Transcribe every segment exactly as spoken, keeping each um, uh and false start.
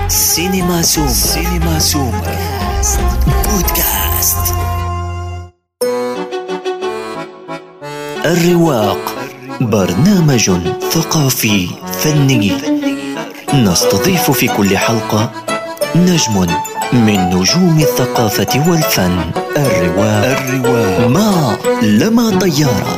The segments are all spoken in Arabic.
سينما سوم سينما سوم بودكاست. الرواق برنامج ثقافي فني، نستضيف في كل حلقة نجم من نجوم الثقافة والفن. الرواق الرواق مع لما طيارة.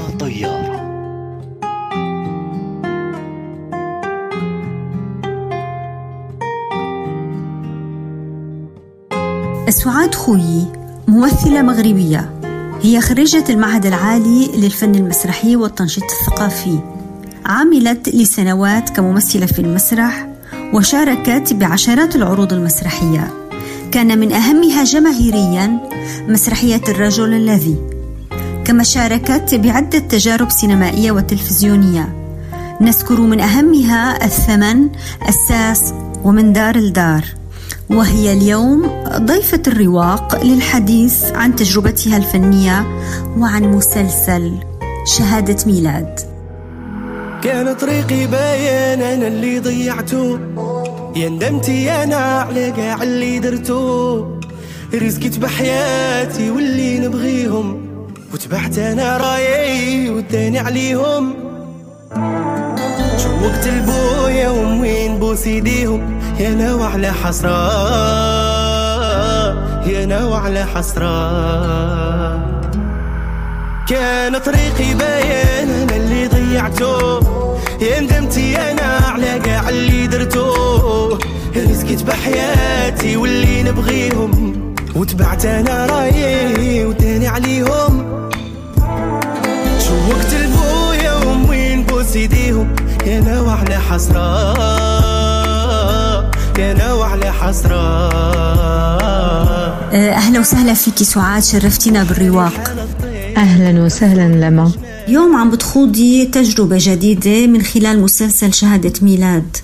سعاد خويي ممثلة مغربية، هي خريجة المعهد العالي للفن المسرحي والتنشيط الثقافي. عملت لسنوات كممثلة في المسرح وشاركت بعشرات العروض المسرحية، كان من أهمها جماهيرياً مسرحية الرجل الذي، كما شاركت بعدة تجارب سينمائية وتلفزيونية، نذكر من أهمها الثمن، الساس، ومن دار لدار. وهي اليوم ضيفة الرواق للحديث عن تجربتها الفنية وعن مسلسل شهادة ميلاد. كان طريقي باين أنا اللي ضيعته، يندمتي أنا على قاع اللي درته، رزقت بحياتي واللي نبغيهم، وتبعت أنا رايي وداني عليهم، شوقت البويا ومين بوسي ديهم، يا نوع على حسرة يا نوع على حسرة. كان طريقي باين أنا اللي ضيعته، يندمتي أنا على قاع اللي درته، رزقت بحياتي واللي نبغيهم، وتبعت أنا رايي وداني عليهم، شوقت البويا ومين بوسي ديهم، يا نوع على حسرة يا نوع على حسرة. أهلا وسهلا فيك سعاد، شرفتينا بالرواق. أهلا وسهلا لما. اليوم عم بتخوضي تجربة جديدة من خلال مسلسل شهادة ميلاد،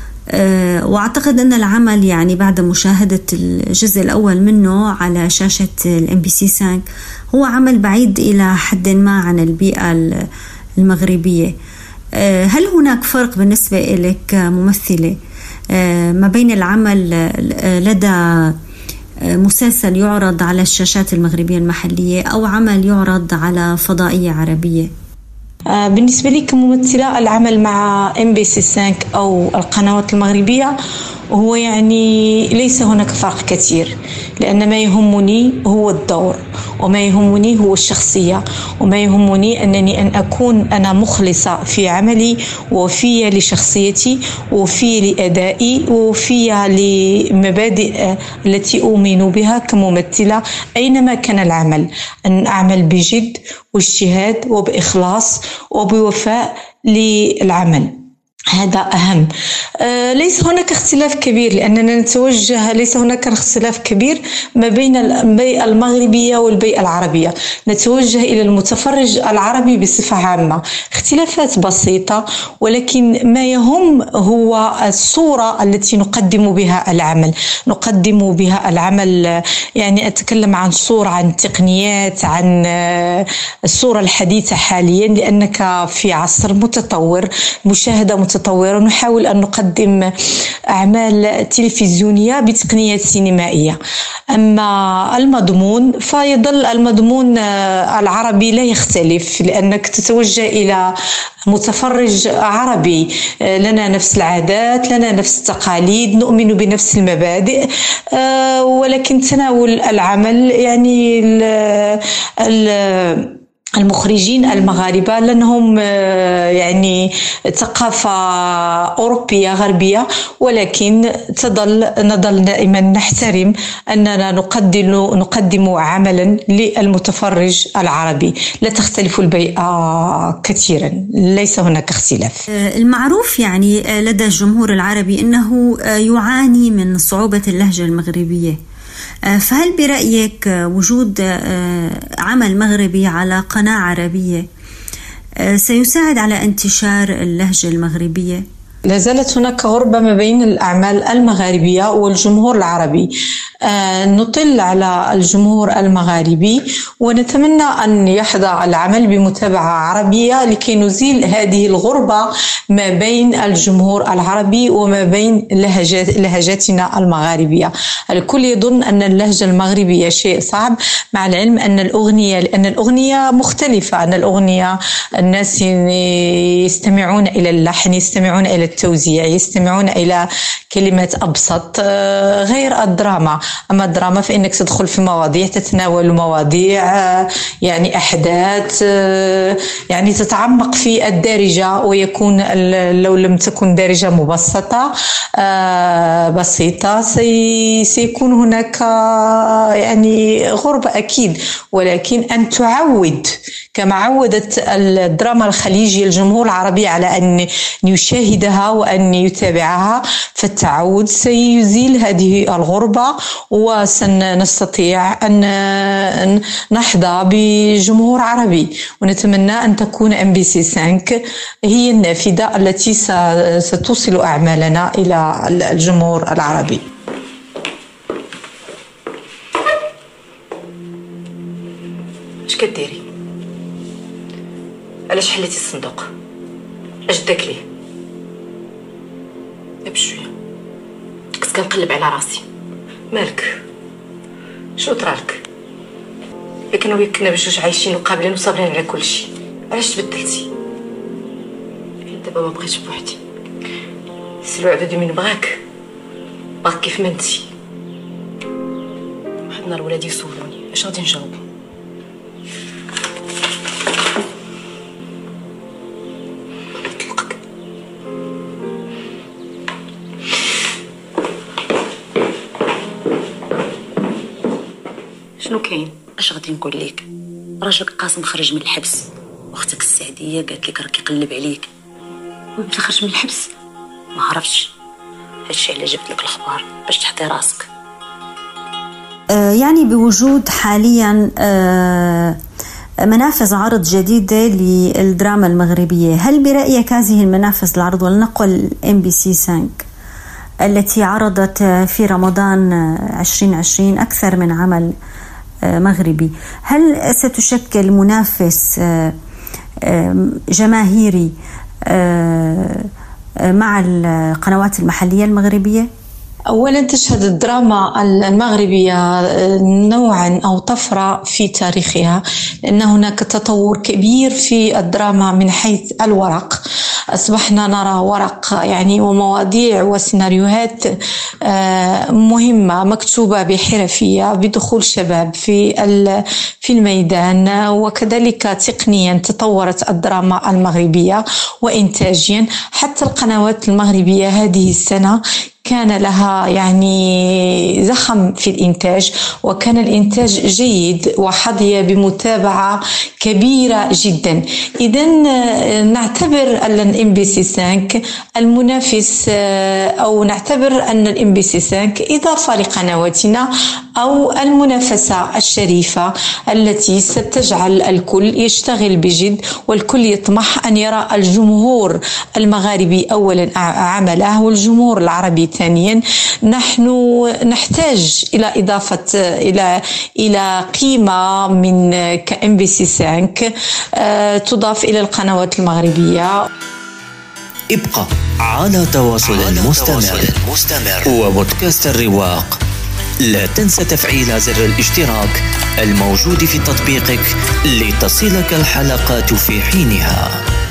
أه وأعتقد أن العمل يعني بعد مشاهدة الجزء الأول منه على شاشة الام بي سي خمسة هو عمل بعيد إلى حد ما عن البيئة المغربية. أه هل هناك فرق بالنسبة لك ممثلة ما بين العمل لدى مسلسل يعرض على الشاشات المغربية المحلية أو عمل يعرض على فضائية عربية؟ بالنسبة لي كممثلة، العمل مع ام بي سي خمسة أو القنوات المغربية هو يعني ليس هناك فرق كثير، لأن ما يهمني هو الدور، وما يهمني هو الشخصية، وما يهمني أنني أن أكون أنا مخلصة في عملي، وفية لشخصيتي، وفية لأدائي، وفية لمبادئ التي أؤمن بها كممثلة أينما كان العمل، أن أعمل بجد واجتهاد وبإخلاص وبوفاء للعمل، هذا أهم. آه ليس هناك اختلاف كبير، لأننا نتوجه، ليس هناك اختلاف كبير ما بين البيئة المغربية والبيئة العربية، نتوجه إلى المتفرج العربي بصفة عامة، اختلافات بسيطة، ولكن ما يهم هو الصورة التي نقدم بها العمل، نقدم بها العمل، يعني أتكلم عن صورة، عن تقنيات، عن الصورة الحديثة حاليا، لأنك في عصر متطور، مشاهدة متطورة، نحاول أن نقدم أعمال تلفزيونية بتقنيات سينمائية. أما المضمون فيظل المضمون العربي لا يختلف، لأنك تتوجه إلى متفرج عربي، لنا نفس العادات، لنا نفس التقاليد، نؤمن بنفس المبادئ، ولكن تناول العمل يعني ال ال المخرجين المغاربة لأنهم يعني ثقافة أوروبية غربية، ولكن تظل نظل دائما نحترم أننا نقدم نقدم عملا للمتفرج العربي، لا تختلف البيئة كثيرا، ليس هناك اختلاف. المعروف يعني لدى الجمهور العربي أنه يعاني من صعوبة اللهجة المغربية، فهل برأيك وجود عمل مغربي على قناة عربية سيساعد على انتشار اللهجة المغربية؟ لا زالت هناك غربة ما بين الأعمال المغاربية والجمهور العربي. آه نطل على الجمهور المغاربي ونتمنى أن يحظى العمل بمتابعة عربية لكي نزيل هذه الغربة ما بين الجمهور العربي وما بين لهجات لهجاتنا المغاربية. الكل يظن أن اللهجة المغربية شيء صعب، مع العلم أن الأغنية لأن الأغنية مختلفة، أن الأغنية الناس يستمعون إلى اللحن، يستمعون إلى التوزيع، يستمعون إلى كلمات أبسط غير الدراما. أما الدراما فإنك تدخل في مواضيع، تتناول مواضيع يعني أحداث، يعني تتعمق في الدارجة، ويكون لو لم تكن دارجة مبسطة بسيطة سيكون هناك يعني غربة أكيد. ولكن أن تعود كما عودت الدراما الخليجية الجمهور العربي على أن يشاهدها وأن يتابعها، فالتعود سيزيل هذه الغربة وسنستطيع أن نحظى بجمهور عربي. ونتمنى أن تكون إم بي سي خمسة هي النافذة التي ستوصل أعمالنا إلى الجمهور العربي. اش كديري؟ علاش حليتي الصندوق؟ اش داك ليه؟ بشويه كنت كنقلب على راسي. مالك؟ شنو طرالك؟ لكن وياك كنا بجوج عايشين وقابلين وصابرين على كلشي، علاش تبدلتي؟ دابا ما بقيتش بوحدي. سلو عدد من بغاك بغاك كيف ما انتي. واحد النهار ولادي يسولوني اش غادي نجاوب. شنو كاين؟ اش غادي نقول لك؟ راجلك قاسم خرج من الحبس، واختك السعديه قالت لك راه كيقلب عليك. وانت خرج من الحبس؟ ما عرفتش، هادشي علاش جبت لك الخبار باش تحطي راسك. آه يعني بوجود حاليا آه منافذ عرض جديدة للدراما المغربية، هل برأيك هذه المنافذ العرض، ولنقل إم بي سي خمسة التي عرضت في رمضان عشرين عشرين أكثر من عمل مغربي، هل ستشكل منافس جماهيري مع القنوات المحلية المغربية؟ أولا تشهد الدراما المغربية نوعا أو طفرة في تاريخها، لأن هناك تطور كبير في الدراما من حيث الورق. أصبحنا نرى ورق يعني ومواضيع وسيناريوهات مهمة مكتوبة بحرفية بدخول شباب في في الميدان، وكذلك تقنيا تطورت الدراما المغربية وإنتاجيا. حتى القنوات المغربية هذه السنة كان لها يعني زخم في الإنتاج، وكان الإنتاج جيد وحظي بمتابعة كبيرة جدا. إذن نعتبر أن الإم بي سي خمسة المنافس، أو نعتبر أن الإم بي سي خمسة إضافة لقنواتنا أو المنافسة الشريفة التي ستجعل الكل يشتغل بجد، والكل يطمح أن يرى الجمهور المغاربي أولا عمله والجمهور العربي ثانيا. نحن نحتاج إلى إضافة إلى إلى قيمة من كإم بي سي خمسة تضاف إلى القنوات المغربية. ابقى على تواصل مستمر وبودكاست الرواق. لا تنسى تفعيل زر الاشتراك الموجود في تطبيقك لتصلك الحلقات في حينها.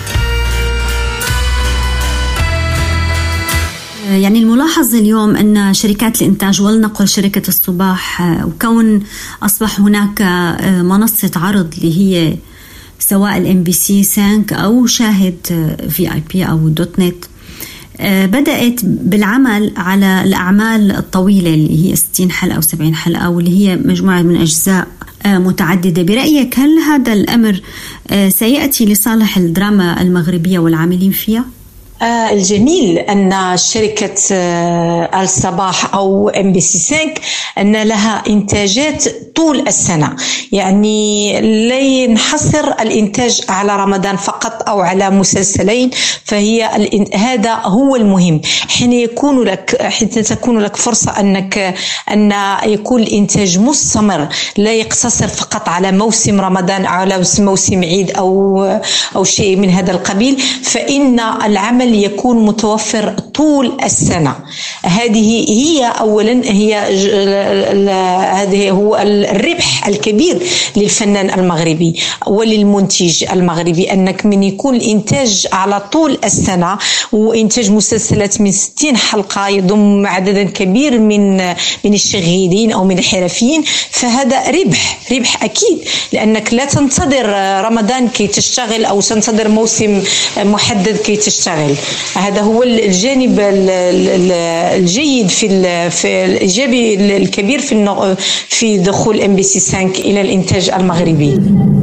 يعني الملاحظ اليوم أن شركات الإنتاج ولنقل شركة الصباح، وكون أصبح هناك منصة عرض اللي هي سواء الإم بي سي خمسة أو شاهد في آي بي أو دوت نت، بدأت بالعمل على الأعمال الطويلة اللي هي ستين حلقة أو سبعين حلقة، واللي هي مجموعة من أجزاء متعددة. برأيك هل هذا الأمر سيأتي لصالح الدراما المغربية والعاملين فيها؟ آه الجميل أن شركة آه الصباح أو إم بي سي خمسة أن لها إنتاجات طول السنة، يعني لا ينحصر الإنتاج على رمضان فقط أو على مسلسلين، فهي هذا هو المهم. حين يكون لك حين تكون لك فرصة أنك أن يكون الإنتاج مستمر لا يقتصر فقط على موسم رمضان أو على موسم عيد أو أو شيء من هذا القبيل، فإن العمل يكون متوفر طول السنة. هذه هي أولا هي هذه هو الربح الكبير للفنان المغربي وللمنتج المغربي، أنك من يكون الإنتاج على طول السنة وإنتاج مسلسلات من ستين حلقة يضم عددا كبير من من الشغيلين أو من الحرفيين، فهذا ربح ربح أكيد، لأنك لا تنتظر رمضان كي تشتغل أو تنتظر موسم محدد كي تشتغل. هذا هو الجانب الجيد في في الإيجابي الكبير في في دخول إم بي سي خمسة إلى الإنتاج المغربي.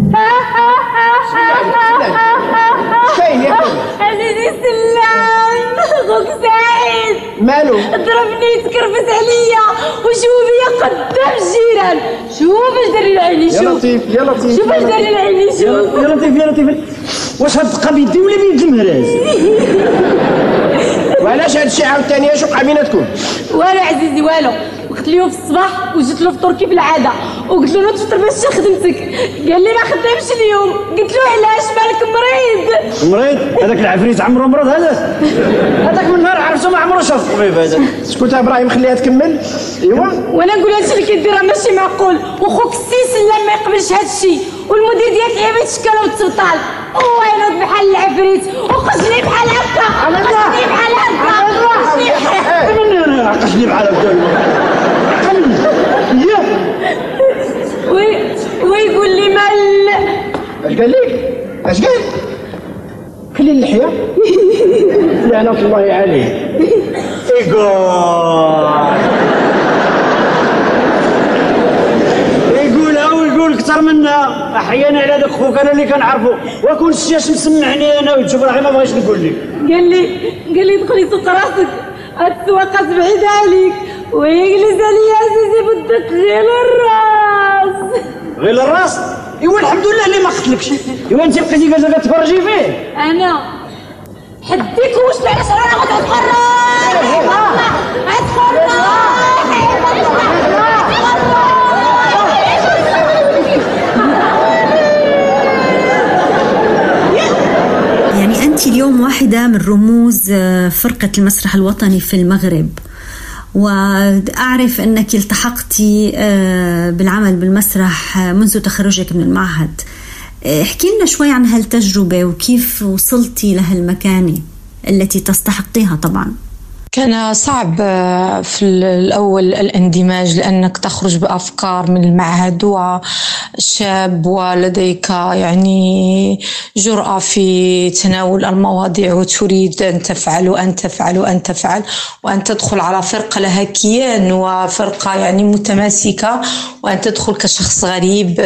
عزيزي سلام خوك سعيد مالو ضربني تكرفس عليا وشوف بيا قدام الجيران. شوف اش دار لي عيني، شوف يا لطيف يا لطيف شوف اش دار لي عيني، شوف يا لطيف يا لطيف. واش هاد بيدي ولا بيد المهراز؟ وعلاش هادشي عاوتاني اش وقع بيناتكم؟ والو عزيزي والو. قلت له في الصباح وجيت له فطور كيف العاده وقلت له تفطر باش خدمتك، قال لي ما خدامش اليوم. قلت له علاش مالك مريض؟ مريض؟ هذاك العفريت عمرو مرض هذاك هذاك من نهار عرفتو ما عمرو شاف الطبيب هذاك. اسكت ابراهيم خليها تكمل. ايوا وانا نقول هادشي اللي كيدير راه ماشي معقول، وخوك السيس لا ما يقبلش هادشي، والمدير ديالك عيب يتشكل وتسلطان وينوض بحال العفريت وقشني بحال هكا قشني بحال هكا قشني بحال هكا قشني بحال هكا وي ويقول لي مال. اش قال لك؟ اش قال؟ خلي اللحيه لعنة الله عليه. يقول يقولها ويقول اكثر منها. احيانا على داك خوك انا اللي كنعرفو وكون الشاش مسمعني انا وتشوف راهي ما بغيتش نقول لك. قال لي قال لي دخلي سوق راسك السواقات بعيدة عليك ويجلس عليا عزيزي بدك غير الراس. غير الراس؟ ايوا الحمد لله اللي ما قتلكش. ايوا انت بقيتي جالسه كتفرجي فيه. انا حديك واش علاش انا غادي اتخرج؟ اتخرج يعني أنت اليوم واحدة من رموز فرقة المسرح الوطني في المغرب، وأعرف أنك التحقتي بالعمل بالمسرح منذ تخرجك من المعهد. احكي لنا شوي عن هالتجربة وكيف وصلتي لهالمكانة التي تستحقيها. طبعا كان صعب في الأول الاندماج، لأنك تخرج بأفكار من المعهد وشاب ولديك يعني جرأة في تناول المواضيع وتريد أن تفعل وأن تفعل وأن تفعل وأن تدخل على فرقة لها كيان وفرقة يعني متماسكة، وأن تدخل كشخص غريب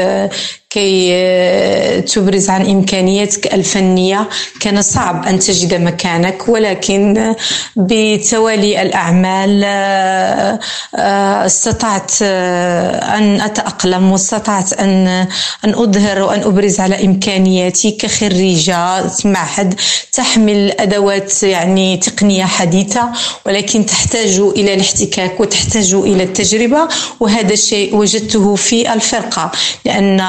كي تبرز عن إمكانياتك الفنية. كان صعب أن تجد مكانك، ولكن بتوالي الأعمال استطعت أن أتأقلم واستطعت أن أن أظهر وأن أبرز على إمكانياتي كخريجة معهد تحمل أدوات يعني تقنية حديثة، ولكن تحتاج إلى الاحتكاك وتحتاج إلى التجربة. وهذا الشيء وجدته في الفرقة، لأن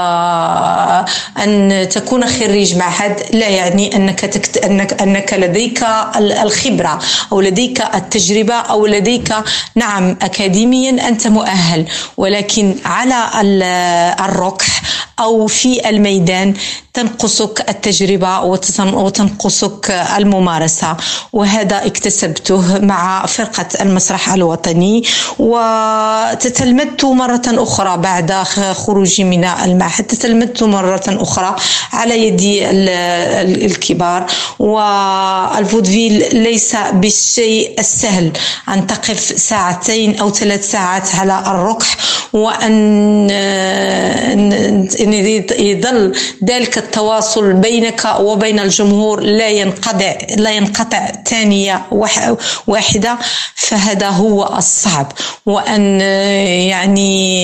أن تكون خريج معهد لا يعني أنك تكت... أنك أنك لديك الخبرة أو لديك التجربة أو لديك نعم أكاديميا أنت مؤهل، ولكن على الركح أو في الميدان تنقصك التجربة وتنقصك الممارسة. وهذا اكتسبته مع فرقة المسرح الوطني، وتتلمذت مرة أخرى بعد خروجي من المعهد حتى تلمذت مرة أخرى على يد الكبار. والفودفيل ليس بالشيء السهل أن تقف ساعتين أو ثلاث ساعات على الركح وأن يظل ذلك التواصل بينك وبين الجمهور لا ينقطع لا ينقطع ثانية واحدة، فهذا هو الصعب. وأن يعني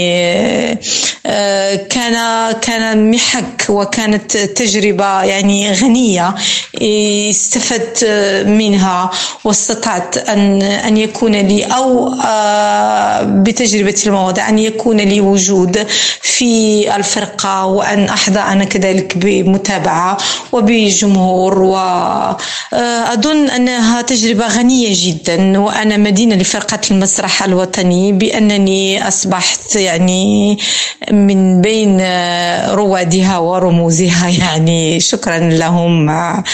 كان كان محك وكانت تجربة يعني غنية استفدت منها، واستطعت أن أن يكون لي أو بتجربة المواضع أن يكون لي وجود في الفرقة، وأن أحظى أنا كذلك بمتابعة وبجمهور. وأظن أنها تجربة غنية جدا، وأنا مدينة لفرقة المسرح الوطني بأنني أصبحت يعني من بين روادها ورموزها. يعني شكرا لهم،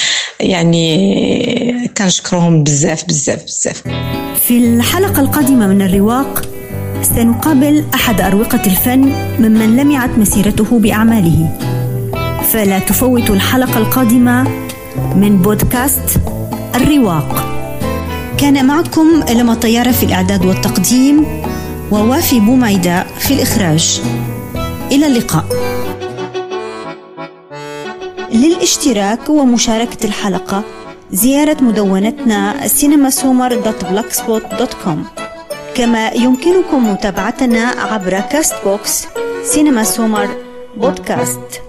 يعني كنشكرهم بزاف بزاف بزاف. في الحلقة القادمة من الرواق سنقابل أحد أروقة الفن ممن لمعت مسيرته بأعماله، فلا تفوتوا الحلقة القادمة من بودكاست الرواق. كان معكم لما طيارة في الإعداد والتقديم، ووافي بوميداء في الإخراج. إلى اللقاء. للاشتراك ومشاركة الحلقة زيارة مدونتنا سينما سومر دوت بلاكسبوت دوت كوم، كما يمكنكم متابعتنا عبر كاست بوكس سينما سومر بودكاست.